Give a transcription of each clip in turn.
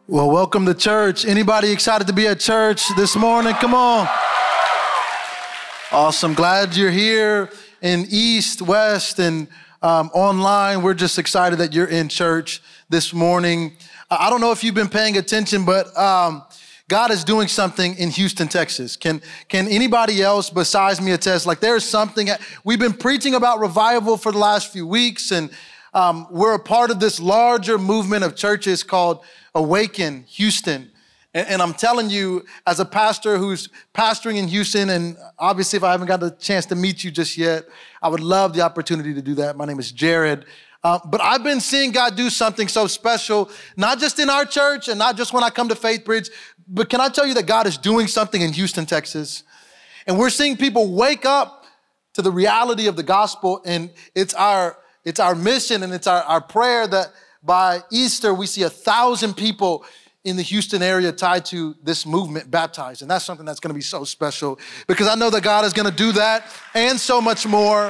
Well, welcome to church. Anybody excited to be at church this morning? Come on. Awesome. Glad you're here in East, West, and online. We're just excited that you're in church this morning. I don't know if you've been paying attention, but God is doing something in Houston, Texas. Can anybody else besides me attest? Like there's something, we've been preaching about revival for the last few weeks, and we're a part of this larger movement of churches called Awaken Houston. And I'm telling you, as a pastor who's pastoring in Houston, and obviously if I haven't got the chance to meet you just yet, I would love the opportunity to do that. My name is Jared. But I've been seeing God do something so special, not just in our church and not just when I come to Faith Bridge, but can I tell you that God is doing something in Houston, Texas? And we're seeing people wake up to the reality of the gospel, and it's our mission and it's our prayer that by Easter, we see 1,000 people in the Houston area tied to this movement baptized. And that's something that's gonna be so special because I know that God is gonna do that and so much more.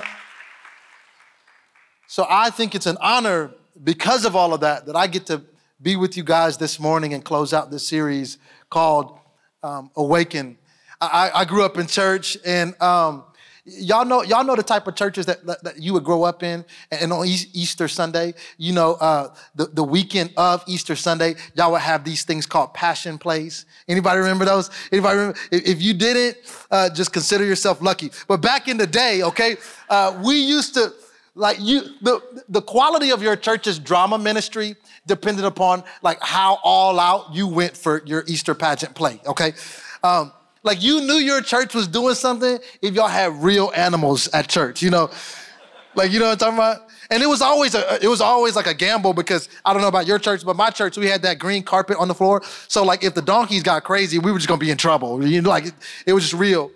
So I think it's an honor because of all of that I get to be with you guys this morning and close out this series called Awaken. I grew up in church, and y'all know the type of churches that you would grow up in. And on Easter Sunday, the weekend of Easter Sunday, y'all would have these things called passion plays. Anybody remember those? Anybody remember? If you didn't, just consider yourself lucky. But back in the day, okay, we used to, the quality of your church's drama ministry depended upon like how all out you went for your Easter pageant play, okay? Like you knew your church was doing something if y'all had real animals at church, Like, you know what I'm talking about? And it was always like a gamble because I don't know about your church, but my church, we had that green carpet on the floor. So like if the donkeys got crazy, we were just gonna be in trouble. Like it was just real.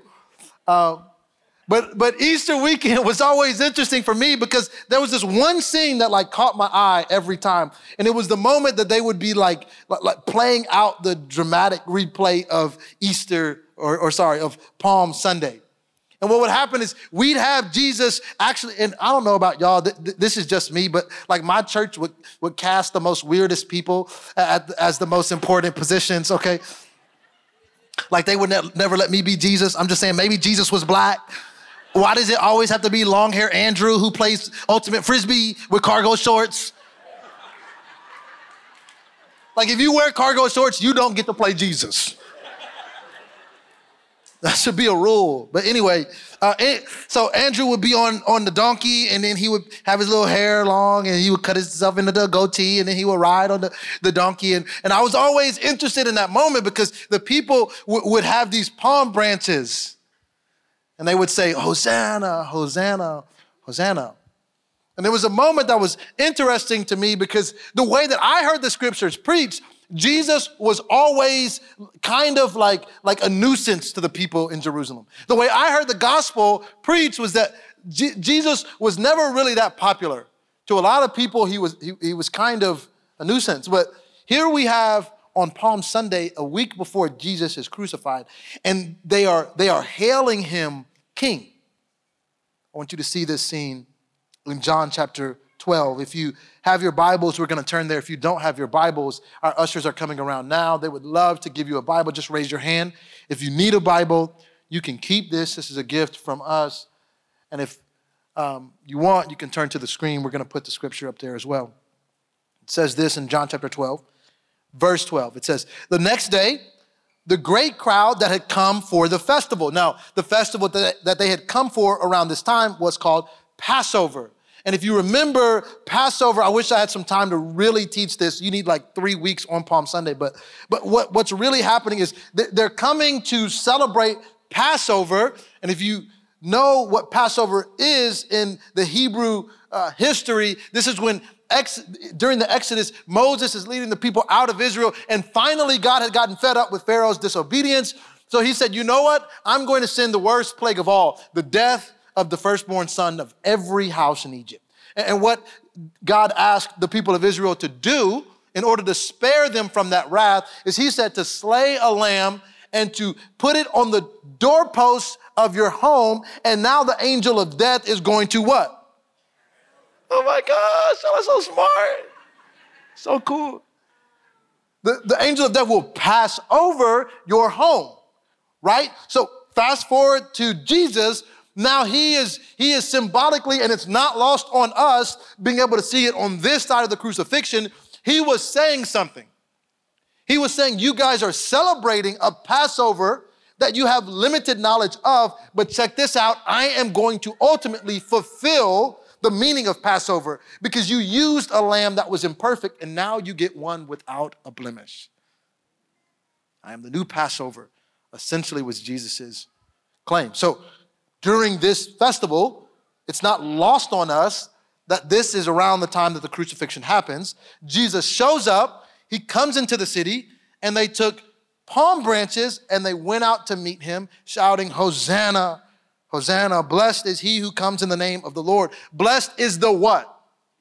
But Easter weekend was always interesting for me because there was this one scene that like caught my eye every time. And it was the moment that they would be like playing out the dramatic replay of Easter, of Palm Sunday. And what would happen is we'd have Jesus actually, and I don't know about y'all, this is just me, but like my church would cast the most weirdest people as the most important positions, okay? Like they would never let me be Jesus. I'm just saying maybe Jesus was black. Why does it always have to be long hair Andrew who plays ultimate frisbee with cargo shorts? Like if you wear cargo shorts, you don't get to play Jesus. That should be a rule. But anyway, so Andrew would be on the donkey, and then he would have his little hair long, and he would cut himself into the goatee, and then he would ride on the donkey. And I was always interested in that moment because the people would have these palm branches. And they would say, Hosanna, Hosanna, Hosanna. And there was a moment that was interesting to me because the way that I heard the scriptures preached, Jesus was always kind of like a nuisance to the people in Jerusalem. The way I heard the gospel preached was that Jesus was never really that popular. To a lot of people, he was kind of a nuisance. But here we have on Palm Sunday, a week before Jesus is crucified, and they are hailing him King. I want you to see this scene in John chapter 12. If you have your Bibles, we're going to turn there. If you don't have your Bibles, our ushers are coming around now. They would love to give you a Bible. Just raise your hand. If you need a Bible, you can keep this. This is a gift from us. And if you want, you can turn to the screen. We're going to put the scripture up there as well. It says this in John chapter 12, verse 12. It says, the next day, the great crowd that had come for the festival. Now, the festival that they had come for around this time was called Passover. And if you remember Passover, I wish I had some time to really teach this. You need like 3 weeks on Palm Sunday. But what's really happening is they're coming to celebrate Passover. And if you know what Passover is in the Hebrew history, this is when during the Exodus, Moses is leading the people out of Israel, and finally God had gotten fed up with Pharaoh's disobedience. So he said, you know what? I'm going to send the worst plague of all, the death of the firstborn son of every house in Egypt. And what God asked the people of Israel to do in order to spare them from that wrath is he said to slay a lamb and to put it on the doorposts of your home, and now the angel of death is going to what? Oh my gosh, that's so smart. So cool. The angel of death will pass over your home, right? So fast forward to Jesus. Now he is symbolically, and it's not lost on us being able to see it on this side of the crucifixion. He was saying something. He was saying, you guys are celebrating a Passover that you have limited knowledge of, but check this out. I am going to ultimately fulfill the meaning of Passover because you used a lamb that was imperfect, and now you get one without a blemish. I am the new Passover, essentially was Jesus's claim. So during this festival, it's not lost on us that this is around the time that the crucifixion happens. Jesus shows up, he comes into the city, and they took palm branches and they went out to meet him, shouting, Hosanna, Hosanna, blessed is he who comes in the name of the Lord. Blessed is the what?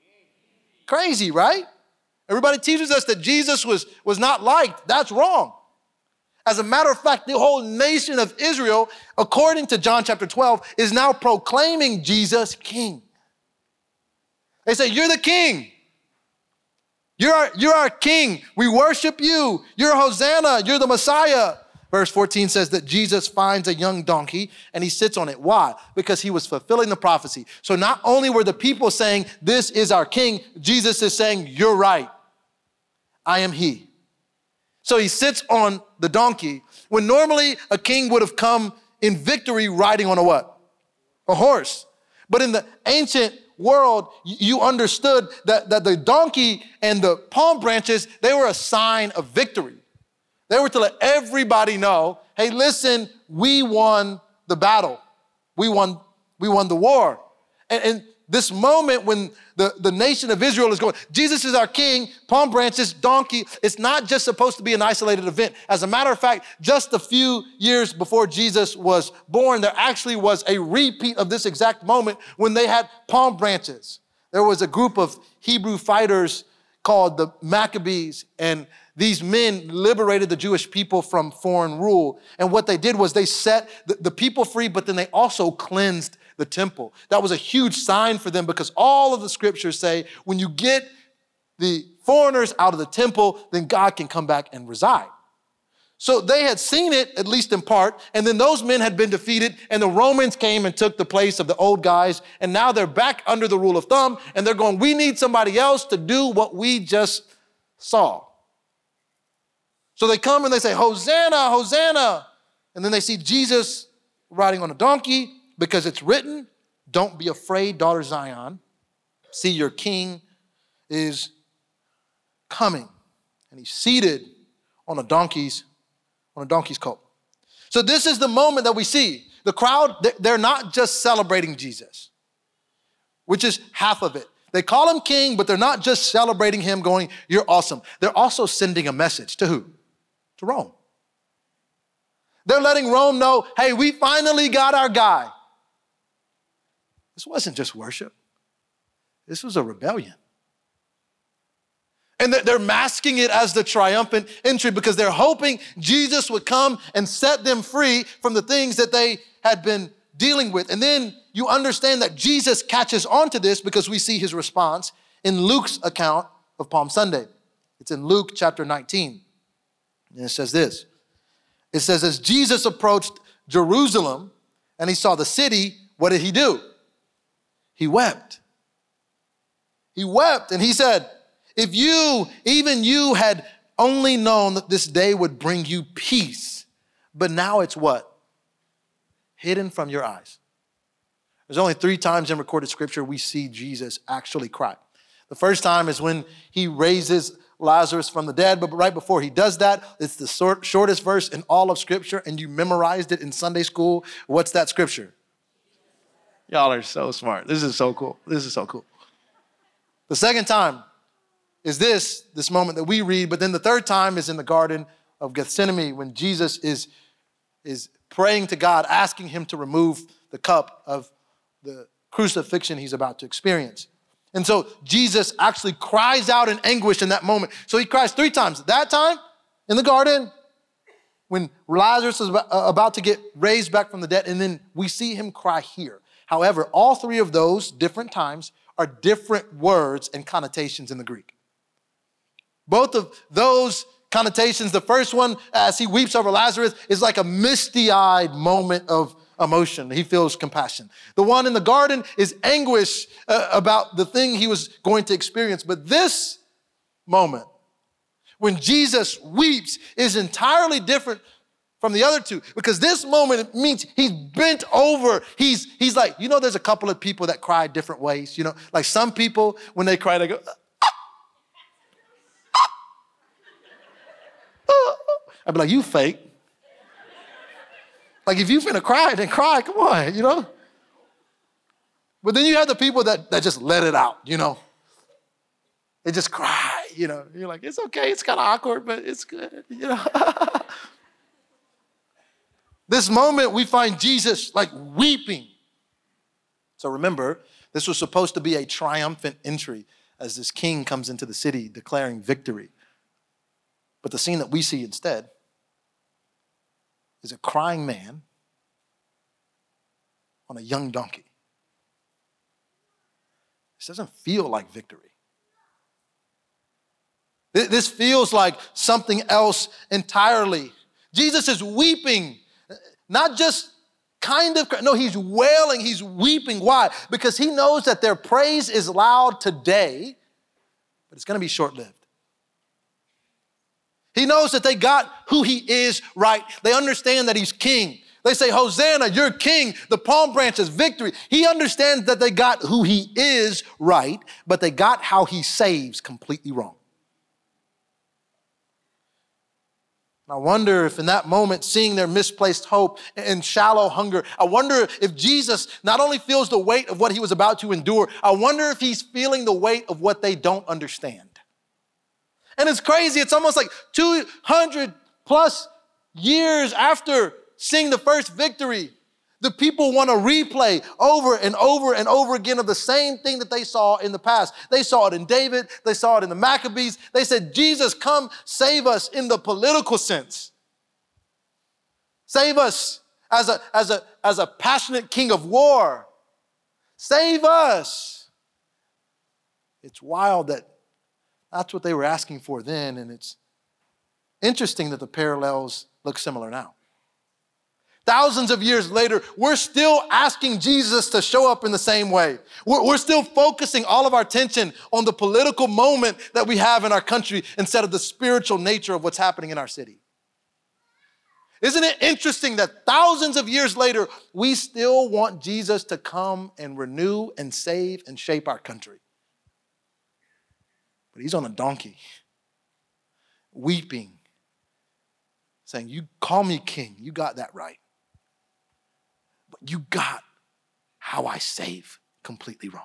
Crazy, right? Everybody teaches us that Jesus was not liked. That's wrong. As a matter of fact, the whole nation of Israel, according to John chapter 12, is now proclaiming Jesus king. They say, you're the king. You're our king. We worship you. You're Hosanna. You're the Messiah. Verse 14 says that Jesus finds a young donkey and he sits on it. Why? Because he was fulfilling the prophecy. So not only were the people saying, this is our king, Jesus is saying, you're right. I am he. So he sits on the donkey when normally a king would have come in victory riding on a what? A horse. But in the ancient world, you understood that the donkey and the palm branches, they were a sign of victory. They were to let everybody know, hey, listen, we won the battle. We won the war. And this moment when the nation of Israel is going, Jesus is our king, palm branches, donkey, it's not just supposed to be an isolated event. As a matter of fact, just a few years before Jesus was born, there actually was a repeat of this exact moment when they had palm branches. There was a group of Hebrew fighters called the Maccabees, and these men liberated the Jewish people from foreign rule. And what they did was they set the people free, but then they also cleansed the temple. That was a huge sign for them because all of the scriptures say when you get the foreigners out of the temple, then God can come back and reside. So they had seen it, at least in part, and then those men had been defeated, and the Romans came and took the place of the old guys, and now they're back under the rule of thumb, and they're going, we need somebody else to do what we just saw. So they come and they say, Hosanna, Hosanna. And then they see Jesus riding on a donkey because it's written, don't be afraid, daughter Zion. See, your king is coming. And he's seated on a donkey's colt. So this is the moment that we see. The crowd, they're not just celebrating Jesus, which is half of it. They call him king, but they're not just celebrating him going, you're awesome. They're also sending a message to who? To Rome. They're letting Rome know, hey, we finally got our guy. This wasn't just worship. This was a rebellion. And they're masking it as the triumphant entry because they're hoping Jesus would come and set them free from the things that they had been dealing with. And then you understand that Jesus catches on to this because we see his response in Luke's account of Palm Sunday. It's in Luke chapter 19. And it says this. It says, as Jesus approached Jerusalem and he saw the city, what did he do? He wept. He wept and he said, if you, even you, had only known that this day would bring you peace, but now it's what? Hidden from your eyes. There's only 3 times in recorded scripture we see Jesus actually cry. The first time is when he raises Lazarus from the dead, but right before he does that, it's the shortest verse in all of scripture, and you memorized it in Sunday school. What's that scripture? Y'all are so smart. This is so cool. This is so cool. The second time is this moment that we read, but then the third time is in the Garden of Gethsemane when Jesus is praying to God, asking him to remove the cup of the crucifixion he's about to experience. And so Jesus actually cries out in anguish in that moment. So he cries 3 times. That time in the garden when Lazarus is about to get raised back from the dead, and then we see him cry here. However, all 3 of those different times are different words and connotations in the Greek. Both of those connotations. The first one, as he weeps over Lazarus, is like a misty-eyed moment of emotion. He feels compassion. The one in the garden is anguish about the thing he was going to experience. But this moment, when Jesus weeps, is entirely different from the other two, because this moment, it means he's bent over. He's like, there's a couple of people that cry different ways. Like some people, when they cry, they go, I'd be like, you fake. Like, if you finna cry, then cry, come on, But then you have the people that just let it out, They just cry, You're like, it's okay, it's kind of awkward, but it's good, This moment, we find Jesus like weeping. So remember, this was supposed to be a triumphant entry as this king comes into the city declaring victory. But the scene that we see instead is a crying man on a young donkey. This doesn't feel like victory. This feels like something else entirely. Jesus is weeping, not just kind of, no, he's wailing, he's weeping. Why? Because he knows that their praise is loud today, but it's going to be short-lived. He knows that they got who he is right. They understand that he's king. They say, Hosanna, you're king. The palm branch is victory. He understands that they got who he is right, but they got how he saves completely wrong. I wonder if in that moment, seeing their misplaced hope and shallow hunger, I wonder if Jesus not only feels the weight of what he was about to endure, I wonder if he's feeling the weight of what they don't understand. And it's crazy. It's almost like 200 plus years after seeing the first victory, the people want to replay over and over and over again of the same thing that they saw in the past. They saw it in David. They saw it in the Maccabees. They said, Jesus, come save us in the political sense. Save us as a passionate king of war. Save us. It's wild that that's what they were asking for then, and it's interesting that the parallels look similar now. Thousands of years later, we're still asking Jesus to show up in the same way. We're still focusing all of our attention on the political moment that we have in our country instead of the spiritual nature of what's happening in our city. Isn't it interesting that thousands of years later, we still want Jesus to come and renew and save and shape our country? But he's on a donkey, weeping, saying, you call me king, you got that right. But you got how I save completely wrong.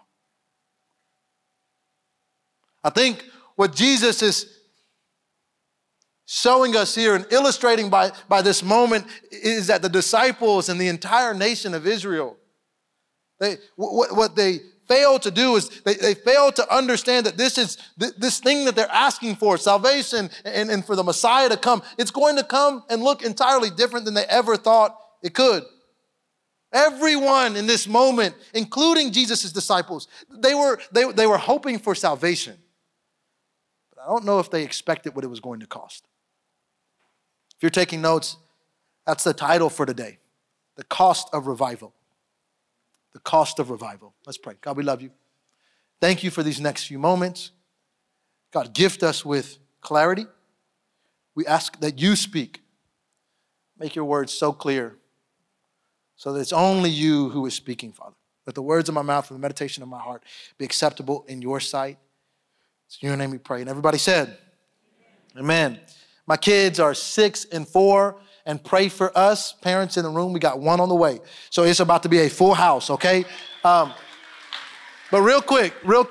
I think what Jesus is showing us here and illustrating by this moment is that the disciples and the entire nation of Israel, what they fail to do is they fail to understand that this thing that they're asking for, salvation and for the Messiah to come, it's going to come and look entirely different than they ever thought it could. Everyone in this moment, including Jesus' disciples, they were hoping for salvation. But I don't know if they expected what it was going to cost. If you're taking notes, that's the title for today. The cost of revival. The cost of revival. Let's pray. God, we love you. Thank you for these next few moments. God, gift us with clarity. We ask that you speak. Make your words so clear so that it's only you who is speaking, Father. Let the words of my mouth and the meditation of my heart be acceptable in your sight. It's in your name we pray. And everybody said, Amen. My kids are 6 and 4. And pray for us, parents in the room. We got one on the way. So it's about to be a full house, okay? But real quick.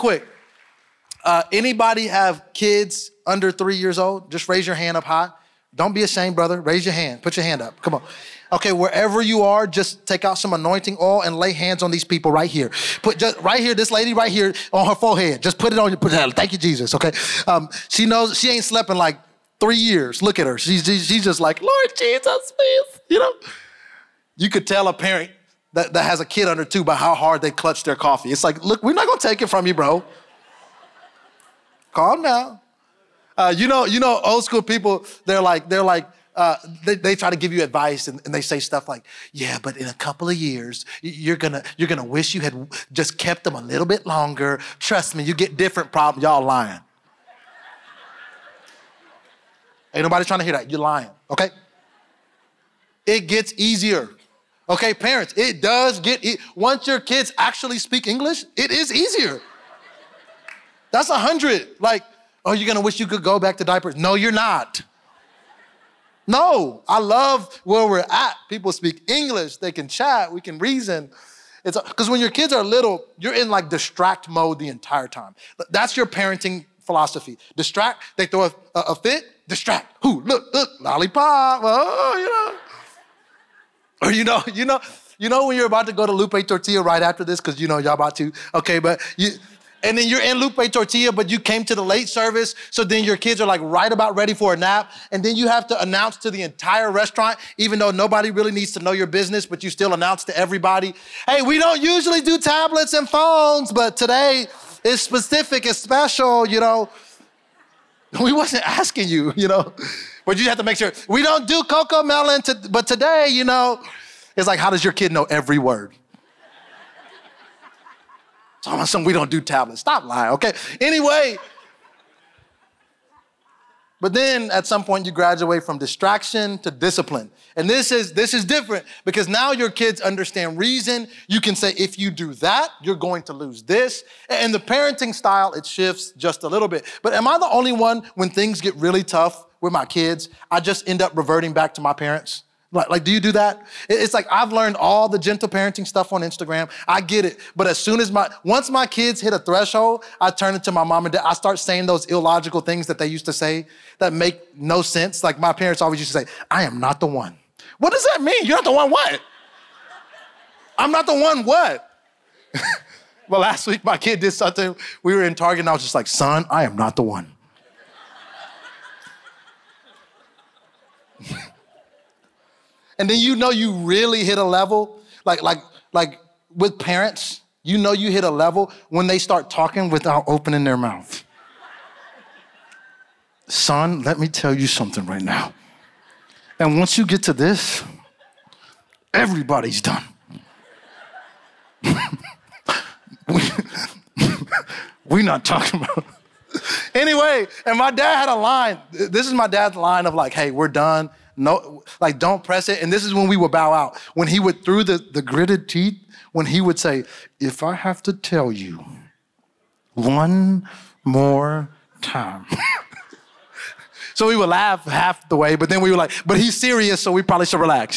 Anybody have kids under 3 years old? Just raise your hand up high. Don't be ashamed, brother. Raise your hand. Put your hand up. Come on. Okay, wherever you are, just take out some anointing oil and lay hands on these people right here. Put just right here, this lady right here on her forehead. Just put it on your, thank you, Jesus, okay? She knows she ain't slept in like 3 years. Look at her. She's just like, Lord Jesus, please. You could tell a parent that has a kid under 2 by how hard they clutch their coffee. It's like, look, we're not going to take it from you, bro. Calm down. Old school people, they try to give you advice and they say stuff like, yeah, but in a couple of years, you're gonna wish you had just kept them a little bit longer. Trust me, you get different problems. Y'all lying. Ain't nobody trying to hear that. You're lying, okay? It gets easier. Okay, parents, it does once your kids actually speak English, it is easier. That's 100. Like, oh, you're gonna wish you could go back to diapers. No, you're not. No, I love where we're at. People speak English, they can chat, we can reason. It's because when your kids are little, you're in like distract mode the entire time. That's your parenting philosophy. Distract, they throw a fit, distract. Who, look, lollipop, oh, Or when you're about to go to Lupe Tortilla right after this, because y'all about to, okay, and then you're in Lupe Tortilla, but you came to the late service, so then your kids are like right about ready for a nap, and then you have to announce to the entire restaurant, even though nobody really needs to know your business, but you still announce to everybody, hey, we don't usually do tablets and phones, but today is specific, it's special, We wasn't asking you, But you have to make sure, we don't do Coco Melon, but today, it's like, how does your kid know every word? So we don't do tablets. Stop lying, okay? Anyway, but then at some point you graduate from distraction to discipline. And this is different because now your kids understand reason. You can say, if you do that, you're going to lose this. And the parenting style, it shifts just a little bit. But am I the only one when things get really tough with my kids, I just end up reverting back to my parents? Like, do you do that? It's like I've learned all the gentle parenting stuff on Instagram. I get it. But once my kids hit a threshold, I turn it to my mom and dad. I start saying those illogical things that they used to say that make no sense. Like my parents always used to say, I am not the one. What does that mean? You're not the one what? I'm not the one what? Well, last week my kid did something. We were in Target and I was just like, son, I am not the one. And then you really hit a level, like with parents, you hit a level when they start talking without opening their mouth. Son, let me tell you something right now. And once you get to this, everybody's done. We're not talking about. Anyway, and my dad had a line. This is my dad's line of like, hey, we're done. No, like don't press it. And this is when we would bow out. When he would, through the gritted teeth, when he would say, if I have to tell you one more time. So we would laugh half the way, but then we were like, but he's serious, so we probably should relax,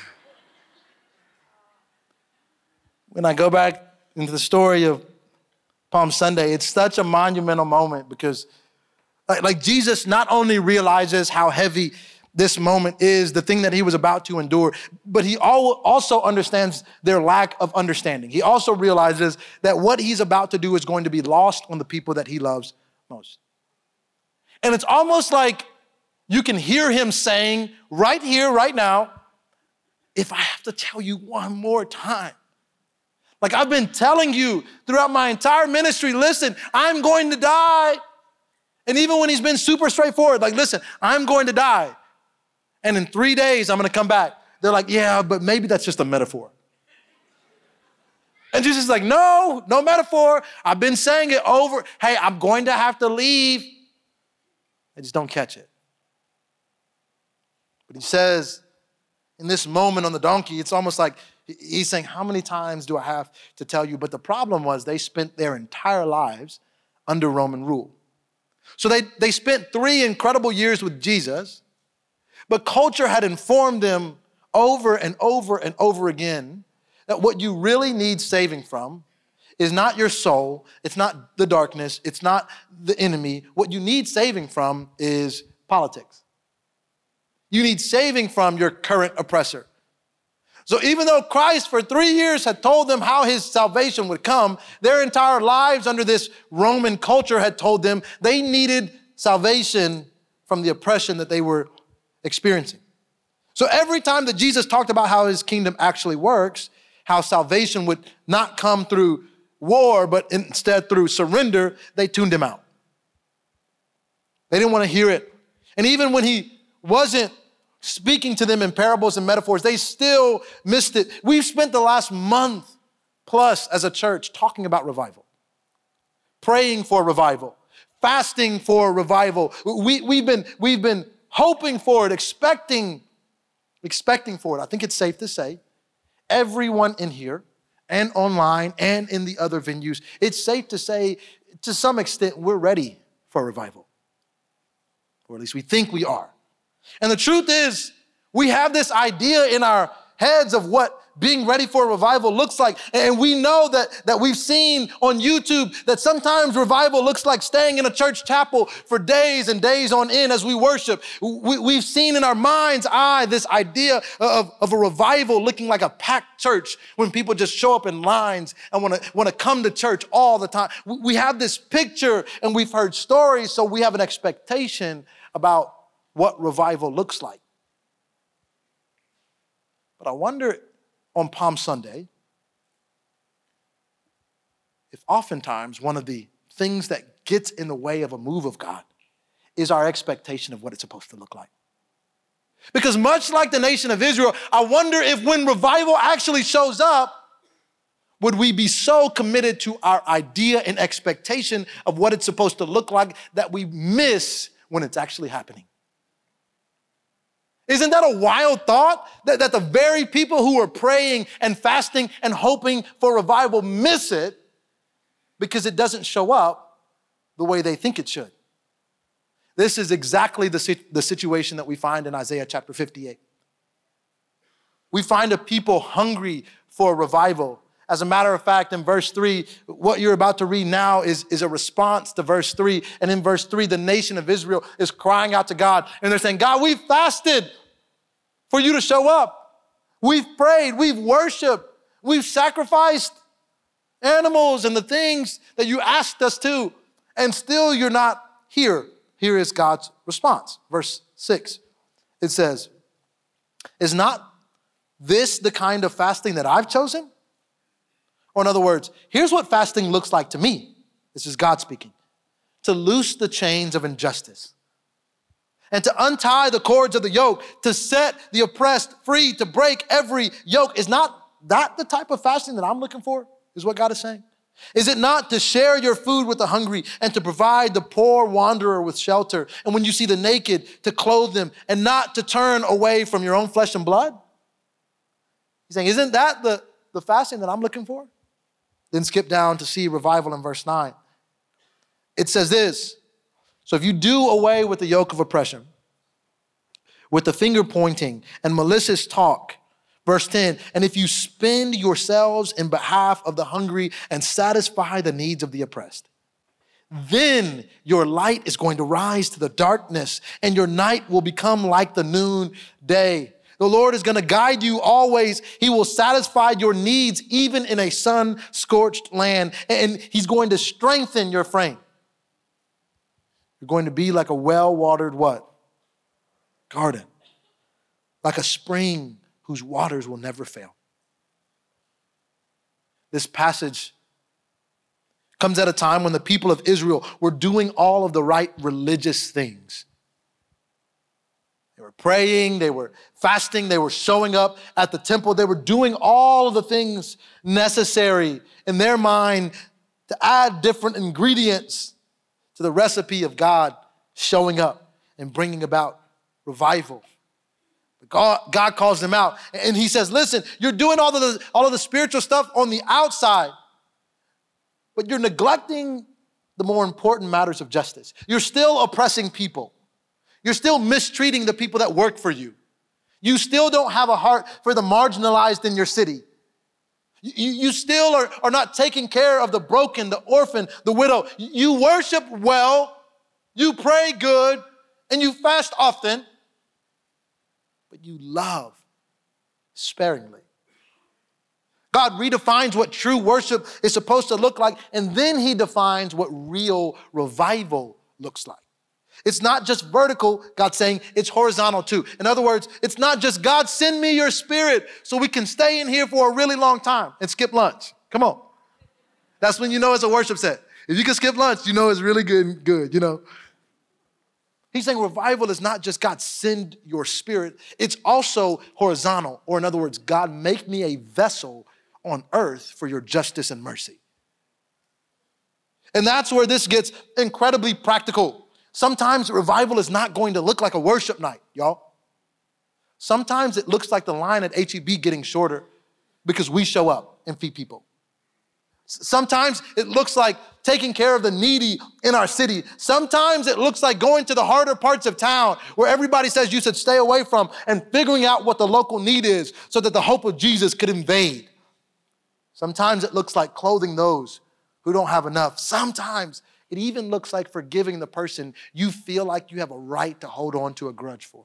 When I go back into the story of Palm Sunday, it's such a monumental moment because like Jesus not only realizes how heavy this moment is, the thing that he was about to endure, but he also understands their lack of understanding. He also realizes that what he's about to do is going to be lost on the people that he loves most. And it's almost like you can hear him saying right here, right now, if I have to tell you one more time, like I've been telling you throughout my entire ministry, listen, I'm going to die. And even when he's been super straightforward, like, listen, I'm going to die. And in 3 days, I'm going to come back. They're like, yeah, but maybe that's just a metaphor. And Jesus is like, no metaphor. I've been saying it over. Hey, I'm going to have to leave. I just don't catch it. But he says, in this moment on the donkey, it's almost like he's saying, how many times do I have to tell you? But the problem was they spent their entire lives under Roman rule. So they spent 3 incredible years with Jesus, but culture had informed them over and over and over again that what you really need saving from is not your soul, it's not the darkness, it's not the enemy. What you need saving from is politics. You need saving from your current oppressor. So even though Christ for 3 years had told them how his salvation would come, their entire lives under this Roman culture had told them they needed salvation from the oppression that they were experiencing. So every time that Jesus talked about how his kingdom actually works, how salvation would not come through war, but instead through surrender, they tuned him out. They didn't want to hear it. And even when he wasn't speaking to them in parables and metaphors, they still missed it. We've spent the last month plus as a church talking about revival, praying for revival, fasting for revival. We've been hoping for it, expecting for it. I think it's safe to say everyone in here and online and in the other venues, it's safe to say to some extent we're ready for revival. Or at least we think we are. And the truth is, we have this idea in our heads of what being ready for a revival looks like. And we know that we've seen on YouTube that sometimes revival looks like staying in a church chapel for days and days on end as we worship. We've seen in our mind's eye this idea of a revival looking like a packed church when people just show up in lines and want to come to church all the time. We have this picture and we've heard stories, so we have an expectation about what revival looks like. But I wonder on Palm Sunday if oftentimes one of the things that gets in the way of a move of God is our expectation of what it's supposed to look like. Because much like the nation of Israel, I wonder if when revival actually shows up, would we be so committed to our idea and expectation of what it's supposed to look like that we miss when it's actually happening? Isn't that a wild thought? That the very people who are praying and fasting and hoping for revival miss it because it doesn't show up the way they think it should. This is exactly the situation that we find in Isaiah chapter 58. We find a people hungry for revival. As a matter of fact, in verse 3, what you're about to read now is a response to verse 3. And in verse 3, the nation of Israel is crying out to God. And they're saying, God, we've fasted for you to show up. We've prayed, we've worshiped, we've sacrificed animals and the things that you asked us to. And still you're not here. Here is God's response. Verse 6, it says, is not this the kind of fasting that I've chosen? Or in other words, here's what fasting looks like to me. This is God speaking. To loose the chains of injustice and to untie the cords of the yoke, to set the oppressed free, to break every yoke. Is not that the type of fasting that I'm looking for, is what God is saying? Is it not to share your food with the hungry and to provide the poor wanderer with shelter? And when you see the naked, to clothe them and not to turn away from your own flesh and blood? He's saying, isn't that the fasting that I'm looking for? Then skip down to see revival in verse 9. It says this, so if you do away with the yoke of oppression, with the finger pointing and malicious talk, verse 10, and if you spend yourselves in behalf of the hungry and satisfy the needs of the oppressed, then your light is going to rise to the darkness and your night will become like the noonday. The Lord is going to guide you always. He will satisfy your needs even in a sun-scorched land. And he's going to strengthen your frame. You're going to be like a well-watered what? Garden. Like a spring whose waters will never fail. This passage comes at a time when the people of Israel were doing all of the right religious things. They were praying, they were fasting, they were showing up at the temple. They were doing all of the things necessary in their mind to add different ingredients to the recipe of God showing up and bringing about revival. God calls them out and he says, listen, you're doing all of the spiritual stuff on the outside, but you're neglecting the more important matters of justice. You're still oppressing people. You're still mistreating the people that work for you. You still don't have a heart for the marginalized in your city. You still are not taking care of the broken, the orphan, the widow. You worship well, you pray good, and you fast often, but you love sparingly. God redefines what true worship is supposed to look like, and then he defines what real revival looks like. It's not just vertical, God's saying, it's horizontal too. In other words, it's not just God, send me your spirit so we can stay in here for a really long time and skip lunch. Come on. That's when you know it's a worship set. If you can skip lunch, you know it's really good, you know. He's saying revival is not just God send your spirit. It's also horizontal, or in other words, God make me a vessel on earth for your justice and mercy. And that's where this gets incredibly practical. Sometimes revival is not going to look like a worship night, y'all. Sometimes it looks like the line at H-E-B getting shorter because we show up and feed people. Sometimes it looks like taking care of the needy in our city. Sometimes it looks like going to the harder parts of town where everybody says you should stay away from and figuring out what the local need is so that the hope of Jesus could invade. Sometimes it looks like clothing those who don't have enough. Sometimes it even looks like forgiving the person you feel like you have a right to hold on to a grudge for.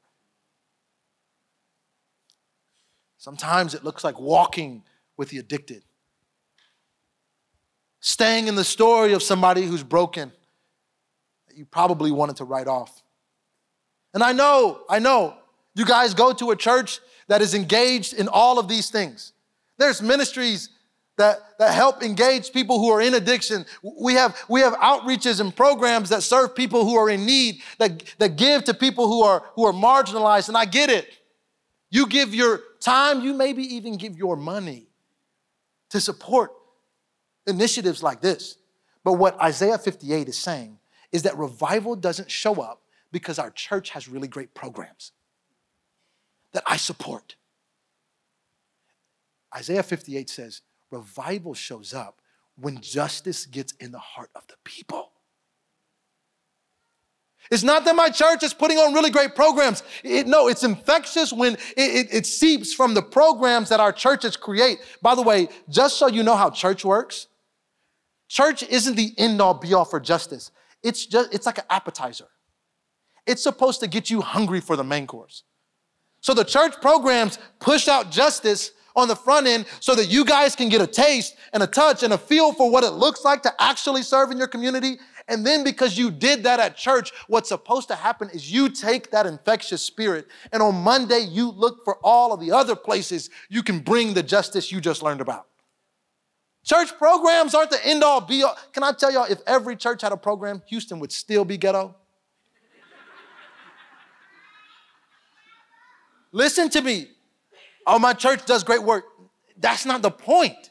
Sometimes it looks like walking with the addicted. Staying in the story of somebody who's broken that you probably wanted to write off. And I know, you guys go to a church that is engaged in all of these things. There's ministries that help engage people who are in addiction. We have outreaches and programs that serve people who are in need, that give to people who are marginalized, and I get it. You give your time, you maybe even give your money to support initiatives like this. But what Isaiah 58 is saying is that revival doesn't show up because our church has really great programs that I support. Isaiah 58 says, revival shows up when justice gets in the heart of the people. It's not that my church is putting on really great programs. No, it's infectious when it seeps from the programs that our churches create. By the way, just so you know how church works, church isn't the end-all be-all for justice. It's like an appetizer. It's supposed to get you hungry for the main course. So the church programs push out justice on the front end so that you guys can get a taste and a touch and a feel for what it looks like to actually serve in your community. And then because you did that at church, what's supposed to happen is you take that infectious spirit and on Monday you look for all of the other places you can bring the justice you just learned about. Church programs aren't the end-all be-all. Can I tell y'all, if every church had a program, Houston would still be ghetto. Listen to me. Oh, my church does great work. That's not the point.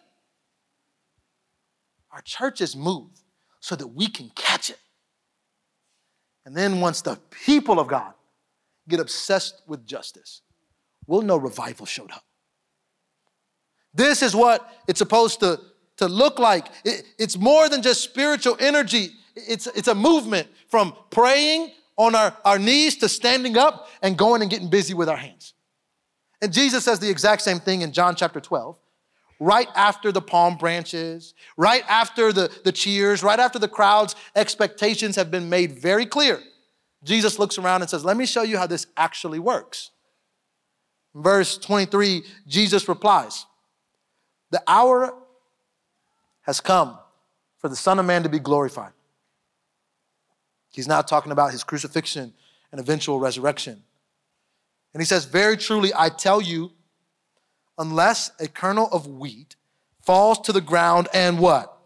Our churches move so that we can catch it. And then once the people of God get obsessed with justice, we'll know revival showed up. This is what it's supposed to look like. It's more than just spiritual energy. It's a movement from praying on our knees to standing up and going and getting busy with our hands. And Jesus says the exact same thing in John chapter 12, right after the palm branches, right after the cheers, right after the crowd's expectations have been made very clear. Jesus looks around and says, let me show you how this actually works. Verse 23, Jesus replies, the hour has come for the Son of Man to be glorified. He's now talking about his crucifixion and eventual resurrection. And he says, very truly, I tell you, unless a kernel of wheat falls to the ground and what?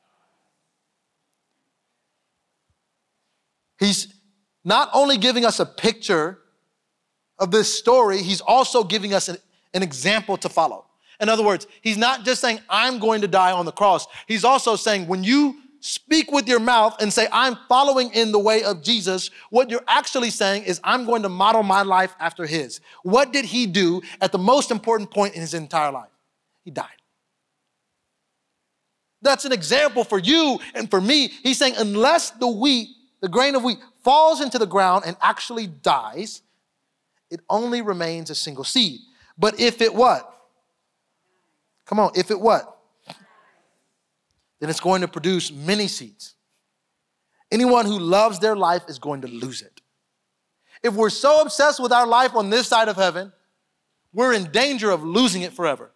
He's not only giving us a picture of this story, he's also giving us an example to follow. In other words, he's not just saying, I'm going to die on the cross. He's also saying, when you speak with your mouth and say, I'm following in the way of Jesus, what you're actually saying is, I'm going to model my life after his. What did he do at the most important point in his entire life? He died. That's an example for you and for me. He's saying, unless the grain of wheat falls into the ground and actually dies, it only remains a single seed. But if it what? Come on, if it what? Then it's going to produce many seeds. Anyone who loves their life is going to lose it. If we're so obsessed with our life on this side of heaven, we're in danger of losing it forever.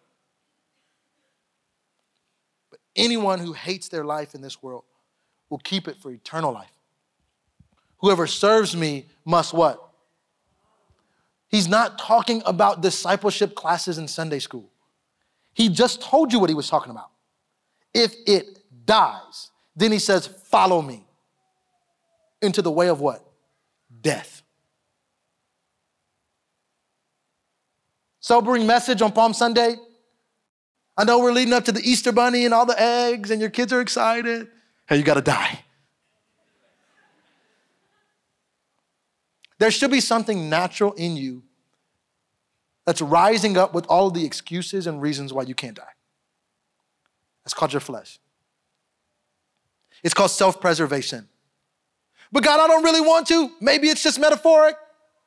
But anyone who hates their life in this world will keep it for eternal life. Whoever serves me must what? He's not talking about discipleship classes in Sunday school. He just told you what he was talking about. If it dies, then he says, follow me into the way of what? death. Sobering message on Palm Sunday. I know we're leading up to the Easter bunny and all the eggs and your kids are excited. Hey, you got to die. There should be something natural in you that's rising up with all of the excuses and reasons why you can't die. That's called your flesh. It's called self-preservation. But God, I don't really want to. Maybe it's just metaphoric.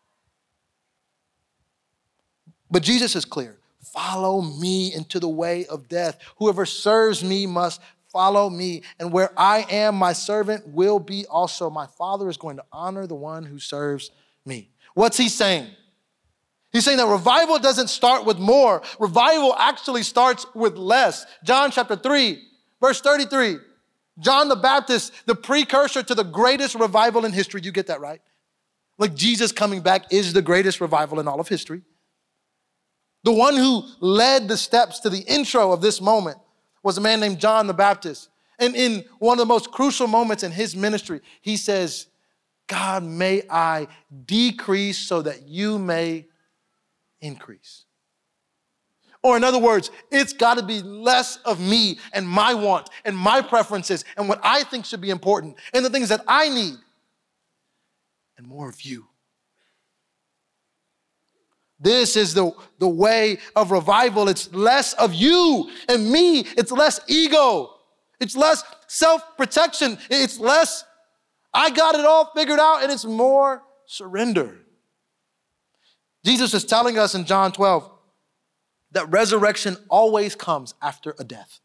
But Jesus is clear. Follow me into the way of death. Whoever serves me must follow me. And where I am, my servant will be also. My Father is going to honor the one who serves me. What's he saying? He's saying that revival doesn't start with more. Revival actually starts with less. John chapter 3, verse 33. John the Baptist, the precursor to the greatest revival in history. You get that right? Like Jesus coming back is the greatest revival in all of history. The one who led the steps to the intro of this moment was a man named John the Baptist. And in one of the most crucial moments in his ministry, he says, God, may I decrease so that you may increase. Or in other words, it's got to be less of me and my want and my preferences and what I think should be important and the things that I need and more of you. This is the way of revival. It's less of you and me. It's less ego. It's less self-protection. It's less, I got it all figured out, and it's more surrender. Jesus is telling us in John 12 that resurrection always comes after a death.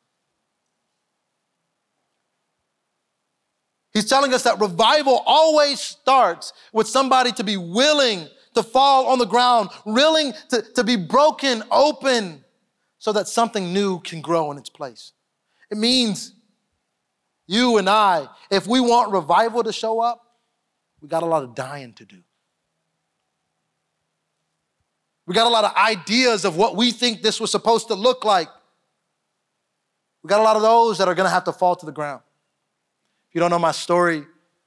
He's telling us that revival always starts with somebody to be willing to fall on the ground, willing to be broken open so that something new can grow in its place. It means you and I, if we want revival to show up, we got a lot of dying to do. We got a lot of ideas of what we think this was supposed to look like. We got a lot of those that are going to have to fall to the ground. If you don't know my story,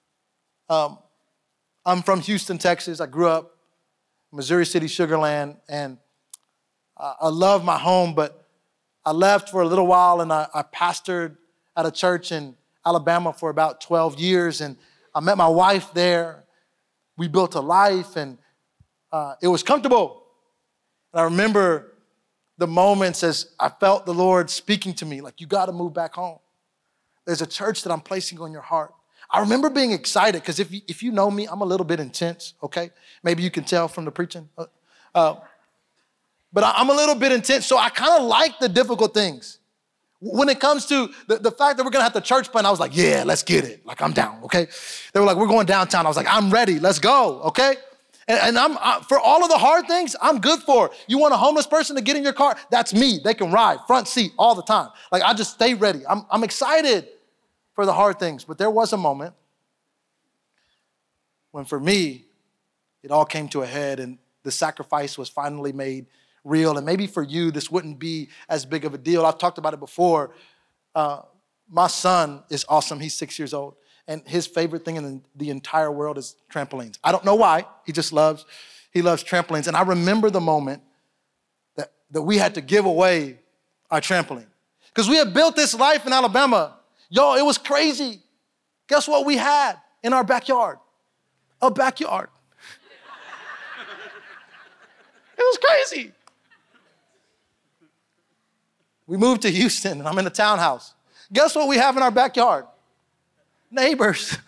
I'm from Houston, Texas. I grew up Missouri City, Sugar Land, and I love my home, but I left for a little while and I pastored at a church in Alabama for about 12 years, and I met my wife there. We built a life, and it was comfortable. And I remember the moments as I felt the Lord speaking to me, like, you got to move back home. There's a church that I'm placing on your heart. I remember being excited because if you know me, I'm a little bit intense, okay? Maybe you can tell from the preaching. But I'm a little bit intense, so I kind of like the difficult things. When it comes to the fact that we're going to have the church plan, I was like, yeah, let's get it. Like, I'm down, okay? They were like, we're going downtown. I was like, I'm ready. Let's go, okay? And for all of the hard things, I'm good for. You want a homeless person to get in your car? That's me. They can ride, front seat all the time. Like, I just stay ready. I'm excited for the hard things. But there was a moment when, for me, it all came to a head and the sacrifice was finally made real. And maybe for you, this wouldn't be as big of a deal. I've talked about it before. My son is awesome. He's 6 years old. And his favorite thing in the entire world is trampolines. I don't know why. He loves trampolines. And I remember the moment that we had to give away our trampoline. Because we had built this life in Alabama. Yo, it was crazy. Guess what we had in our backyard? A backyard. It was crazy. We moved to Houston, and I'm in a townhouse. Guess what we have in our backyard? Neighbors.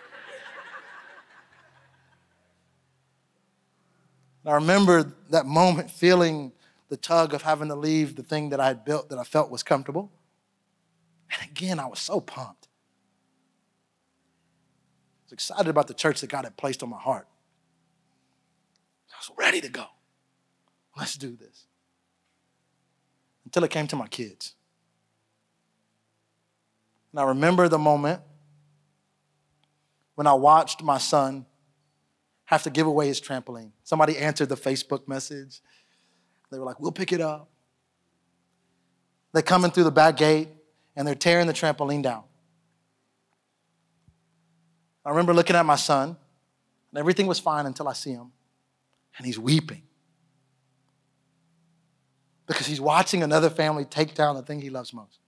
I remember that moment feeling the tug of having to leave the thing that I had built that I felt was comfortable. And again, I was so pumped. I was excited about the church that God had placed on my heart. I was ready to go. Let's do this. Until it came to my kids. And I remember the moment when I watched my son have to give away his trampoline. Somebody answered the Facebook message. They were like, we'll pick it up. They're coming through the back gate, and they're tearing the trampoline down. I remember looking at my son, And everything was fine until I see him. And he's weeping. Because he's watching another family take down the thing he loves most.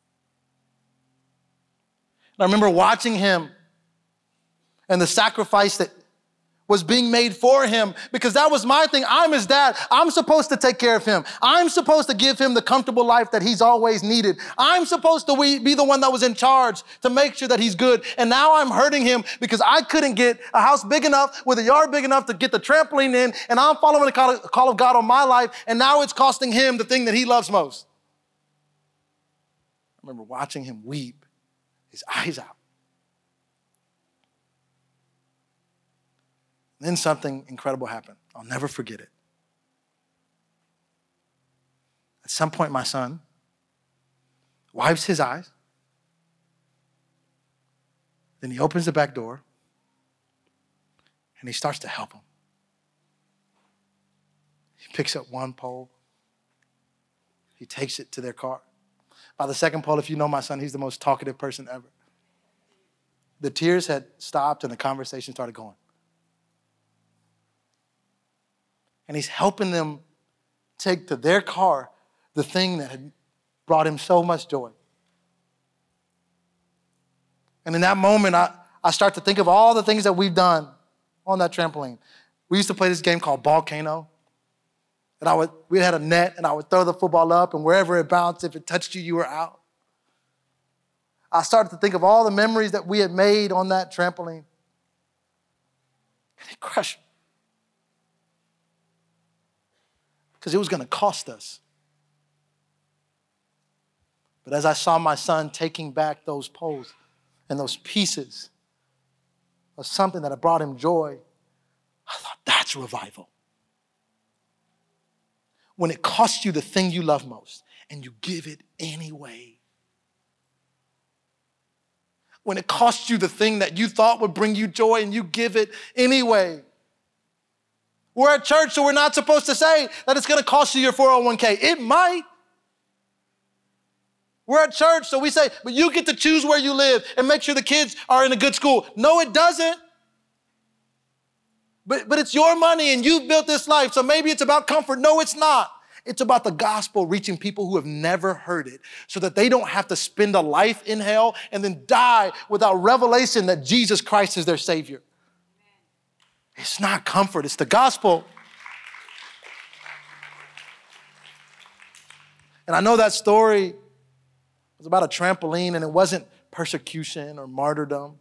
And I remember watching him and the sacrifice that was being made for him, because that was my thing. I'm his dad. I'm supposed to take care of him. I'm supposed to give him the comfortable life that he's always needed. I'm supposed to be the one that was in charge to make sure that he's good. And now I'm hurting him because I couldn't get a house big enough with a yard big enough to get the trampoline in, and I'm following the call of God on my life, and now it's costing him the thing that he loves most. I remember watching him weep, his eyes out. Then something incredible happened. I'll never forget it. At some point, my son wipes his eyes. Then he opens the back door and he starts to help him. He picks up one pole. He takes it to their car. By the second pole, if you know my son, he's the most talkative person ever. The tears had stopped and the conversation started going. And he's helping them take to their car the thing that had brought him so much joy. And in that moment, I start to think of all the things that we've done on that trampoline. We used to play this game called Volcano. And we had a net, and I would throw the football up, and wherever it bounced, if it touched you, you were out. I started to think of all the memories that we had made on that trampoline. And it crushed me. Because it was going to cost us. But as I saw my son taking back those poles and those pieces of something that had brought him joy, I thought, that's revival. When it costs you the thing you love most and you give it anyway. When it costs you the thing that you thought would bring you joy and you give it anyway. We're at church, so we're not supposed to say that it's going to cost you your 401k. It might. We're at church, so we say, but you get to choose where you live and make sure the kids are in a good school. No, it doesn't. But it's your money and you've built this life, so maybe it's about comfort. No, it's not. It's about the gospel reaching people who have never heard it so that they don't have to spend a life in hell and then die without revelation that Jesus Christ is their Savior. It's not comfort, it's the gospel. And I know that story was about a trampoline and it wasn't persecution or martyrdom.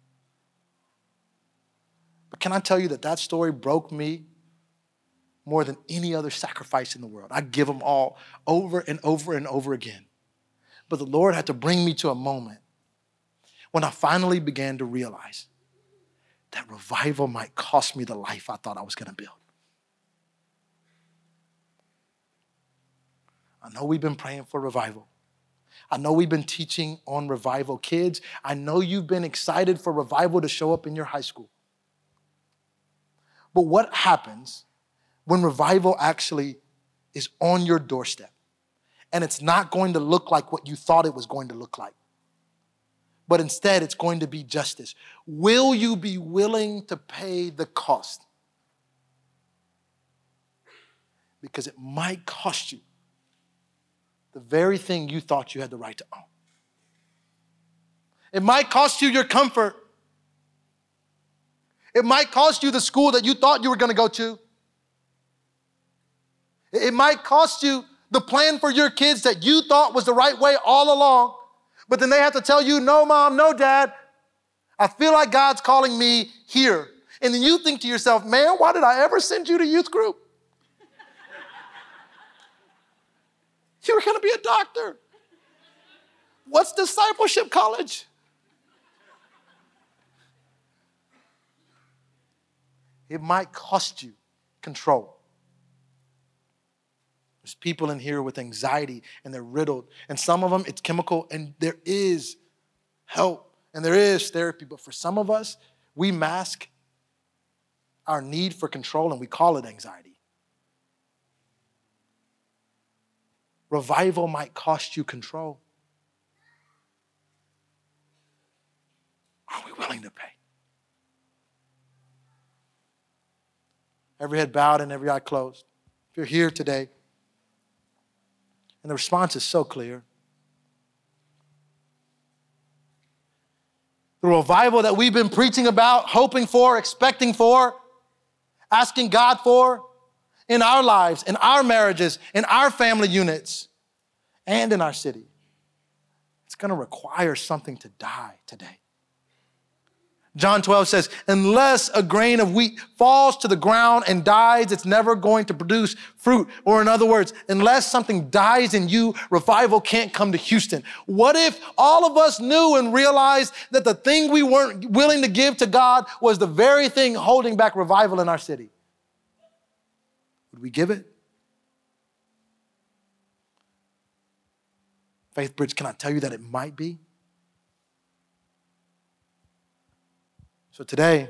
But can I tell you that story broke me more than any other sacrifice in the world? I give them all over and over and over again. But the Lord had to bring me to a moment when I finally began to realize that revival might cost me the life I thought I was going to build. I know we've been praying for revival. I know we've been teaching on revival. Kids, I know you've been excited for revival to show up in your high school. But what happens when revival actually is on your doorstep and it's not going to look like what you thought it was going to look like? But instead, it's going to be justice. Will you be willing to pay the cost? Because it might cost you the very thing you thought you had the right to own. It might cost you your comfort. It might cost you the school that you thought you were going to go to. It might cost you the plan for your kids that you thought was the right way all along. But then they have to tell you, no, mom, no, dad, I feel like God's calling me here. And then you think to yourself, man, why did I ever send you to youth group? You were going to be a doctor. What's discipleship college? It might cost you control. There's people in here with anxiety and they're riddled. And some of them, it's chemical and there is help and there is therapy. But for some of us, we mask our need for control and we call it anxiety. Revival might cost you control. Are we willing to pay? Every head bowed and every eye closed. If you're here today, and the response is so clear. The revival that we've been preaching about, hoping for, expecting for, asking God for in our lives, in our marriages, in our family units, and in our city. It's going to require something to die today. John 12 says, unless a grain of wheat falls to the ground and dies, it's never going to produce fruit. Or in other words, unless something dies in you, revival can't come to Houston. What if all of us knew and realized that the thing we weren't willing to give to God was the very thing holding back revival in our city? Would we give it? Faith Bridge, can I tell you that it might be? So today,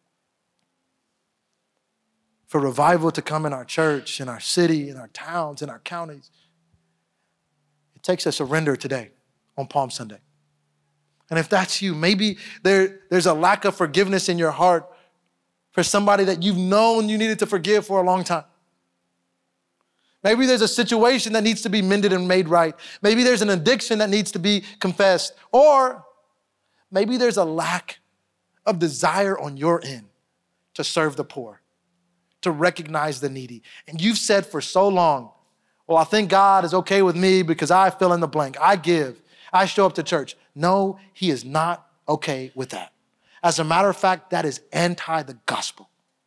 for revival to come in our church, in our city, in our towns, in our counties, it takes a surrender today on Palm Sunday. And if that's you, maybe there's a lack of forgiveness in your heart for somebody that you've known you needed to forgive for a long time. Maybe there's a situation that needs to be mended and made right. Maybe there's an addiction that needs to be confessed. Or maybe there's a lack of desire on your end to serve the poor, to recognize the needy. And you've said for so long, well, I think God is okay with me because I fill in the blank. I give. I show up to church. No, he is not okay with that. As a matter of fact, that is anti the gospel.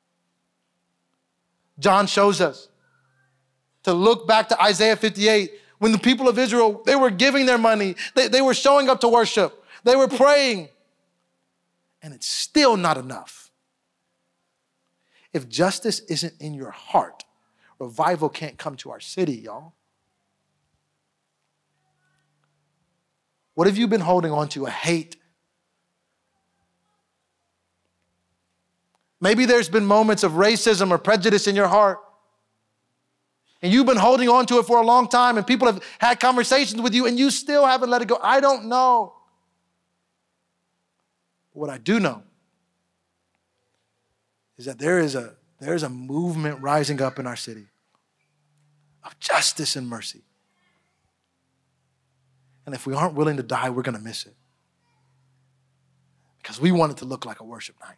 John shows us to look back to Isaiah 58, when the people of Israel, they were giving their money. They were showing up to worship. They were praying. And it's still not enough. If justice isn't in your heart, revival can't come to our city, y'all. What have you been holding on to? A hate? Maybe there's been moments of racism or prejudice in your heart. And you've been holding on to it for a long time, and people have had conversations with you, and you still haven't let it go. I don't know. What I do know is that there is a movement rising up in our city of justice and mercy. And if we aren't willing to die, we're going to miss it. Because we want it to look like a worship night.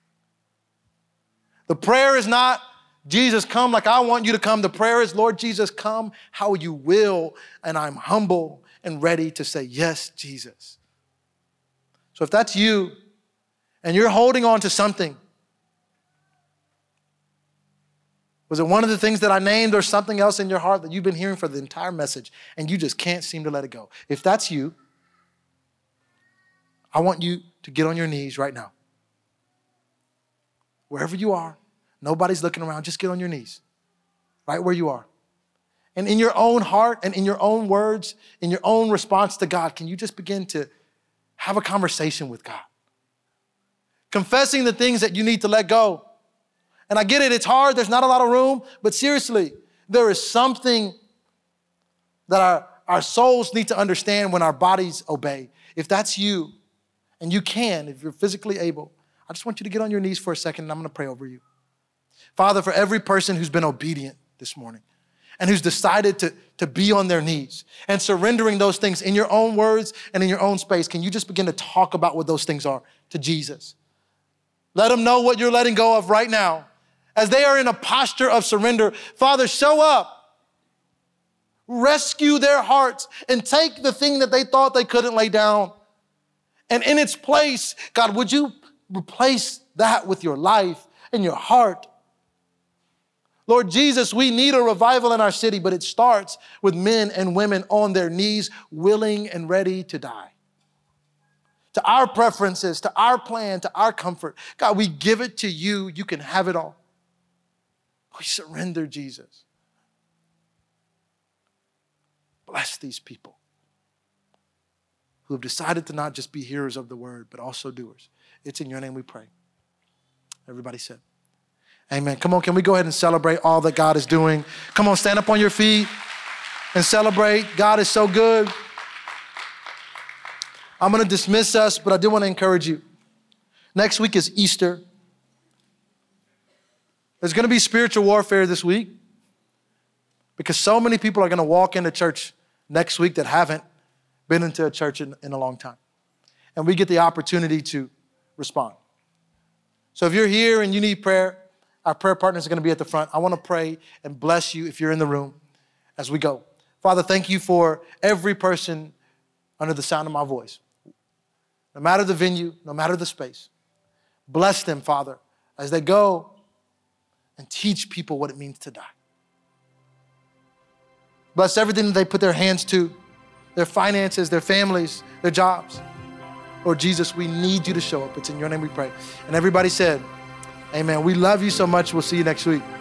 The prayer is not, Jesus, come like I want you to come. The prayer is, Lord Jesus, come how you will, and I'm humble and ready to say, yes, Jesus. So if that's you, and you're holding on to something, was it one of the things that I named or something else in your heart that you've been hearing for the entire message, and you just can't seem to let it go? If that's you, I want you to get on your knees right now. Wherever you are, nobody's looking around, just get on your knees, right where you are. And in your own heart and in your own words, in your own response to God, can you just begin to have a conversation with God? Confessing the things that you need to let go. And I get it, it's hard, there's not a lot of room, but seriously, there is something that our souls need to understand when our bodies obey. If that's you, and you can, if you're physically able, I just want you to get on your knees for a second, and I'm going to pray over you. Father, for every person who's been obedient this morning and who's decided to be on their knees and surrendering those things in your own words and in your own space, can you just begin to talk about what those things are to Jesus? Let them know what you're letting go of right now. As they are in a posture of surrender, Father, show up. Rescue their hearts and take the thing that they thought they couldn't lay down. And in its place, God, would you replace that with your life and your heart? Lord Jesus, we need a revival in our city, but it starts with men and women on their knees, willing and ready to die. To our preferences, to our plan, to our comfort. God, we give it to you. You can have it all. We surrender, Jesus. Bless these people who have decided to not just be hearers of the word, but also doers. It's in your name we pray. Everybody said, amen. Come on, can we go ahead and celebrate all that God is doing? Come on, stand up on your feet and celebrate. God is so good. I'm going to dismiss us, but I do want to encourage you. Next week is Easter. There's going to be spiritual warfare this week because so many people are going to walk into church next week that haven't been into a church in a long time. And we get the opportunity to respond. So if you're here and you need prayer, our prayer partners are going to be at the front. I want to pray and bless you if you're in the room as we go. Father, thank you for every person under the sound of my voice. No matter the venue, no matter the space. Bless them, Father, as they go and teach people what it means to die. Bless everything that they put their hands to, their finances, their families, their jobs. Lord Jesus, we need you to show up. It's in your name we pray. And everybody said, amen. We love you so much. We'll see you next week.